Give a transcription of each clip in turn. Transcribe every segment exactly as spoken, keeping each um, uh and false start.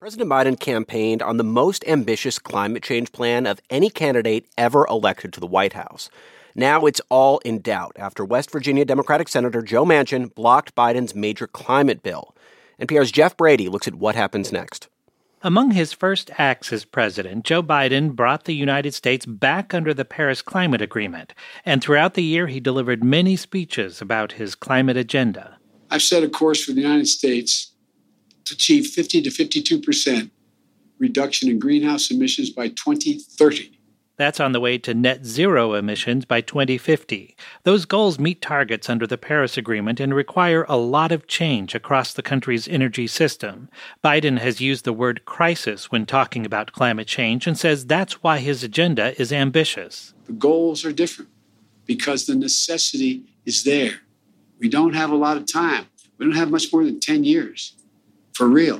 President Biden campaigned on the most ambitious climate change plan of any candidate ever elected to the White House. Now it's all in doubt after West Virginia Democratic Senator Joe Manchin blocked Biden's major climate bill. N P R's Jeff Brady looks at what happens next. Among his first acts as president, Joe Biden brought the United States back under the Paris Climate Agreement. And throughout the year, he delivered many speeches about his climate agenda. I've set a course for the United States to achieve fifty to fifty-two percent reduction in greenhouse emissions by twenty thirty. That's on the way to net zero emissions by twenty fifty. Those goals meet targets under the Paris Agreement and require a lot of change across the country's energy system. Biden has used the word crisis when talking about climate change and says that's why his agenda is ambitious. The goals are different because the necessity is there. We don't have a lot of time. We don't have much more than ten years, for real.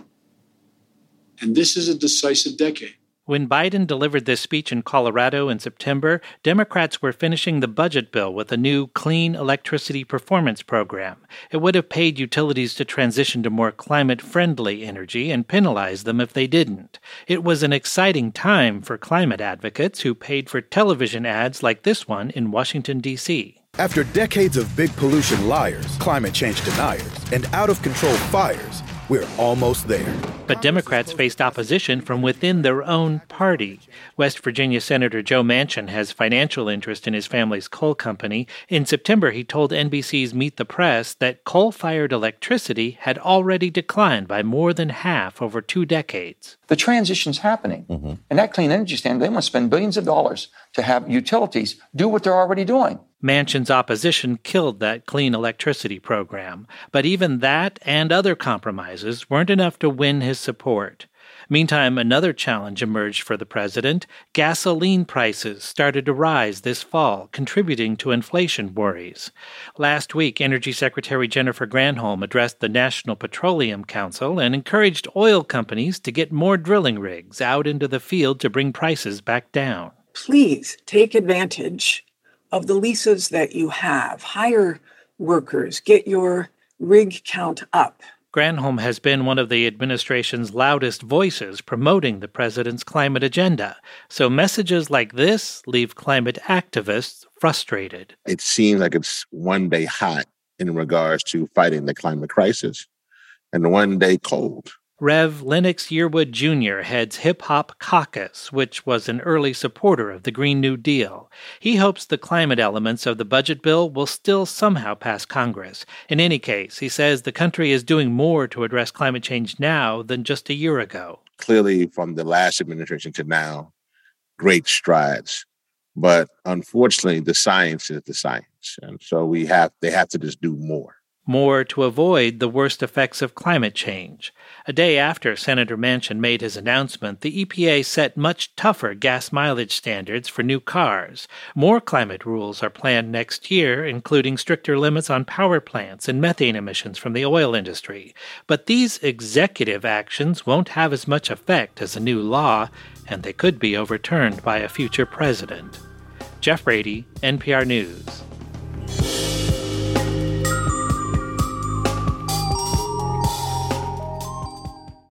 And this is a decisive decade. When Biden delivered this speech in Colorado in September, Democrats were finishing the budget bill with a new Clean Electricity Performance Program. It would have paid utilities to transition to more climate-friendly energy and penalized them if they didn't. It was an exciting time for climate advocates who paid for television ads like this one in Washington, D C After decades of big pollution liars, climate change deniers, and out-of-control fires, we're almost there. But Democrats faced opposition from within their own party. West Virginia Senator Joe Manchin has financial interest in his family's coal company. In September, he told N B C's Meet the Press that coal-fired electricity had already declined by more than half over two decades. The transition's happening. Mm-hmm. And that clean energy standard, they want to spend billions of dollars to have utilities do what they're already doing. Manchin's opposition killed that clean electricity program. But even that and other compromises weren't enough to win his support. Meantime, another challenge emerged for the president. Gasoline prices started to rise this fall, contributing to inflation worries. Last week, Energy Secretary Jennifer Granholm addressed the National Petroleum Council and encouraged oil companies to get more drilling rigs out into the field to bring prices back down. Please take advantage of the leases that you have. Hire workers. Get your rig count up. Granholm has been one of the administration's loudest voices promoting the president's climate agenda. So messages like this leave climate activists frustrated. It seems like it's one day hot in regards to fighting the climate crisis and one day cold. Rev Lennox Yearwood Junior heads Hip Hop Caucus, which was an early supporter of the Green New Deal. He hopes the climate elements of the budget bill will still somehow pass Congress. In any case, he says the country is doing more to address climate change now than just a year ago. Clearly, from the last administration to now, great strides. But unfortunately, the science is the science. And so we have they have to just do more. More to avoid the worst effects of climate change. A day after Senator Manchin made his announcement, the E P A set much tougher gas mileage standards for new cars. More climate rules are planned next year, including stricter limits on power plants and methane emissions from the oil industry. But these executive actions won't have as much effect as a new law, and they could be overturned by a future president. Jeff Brady, N P R News.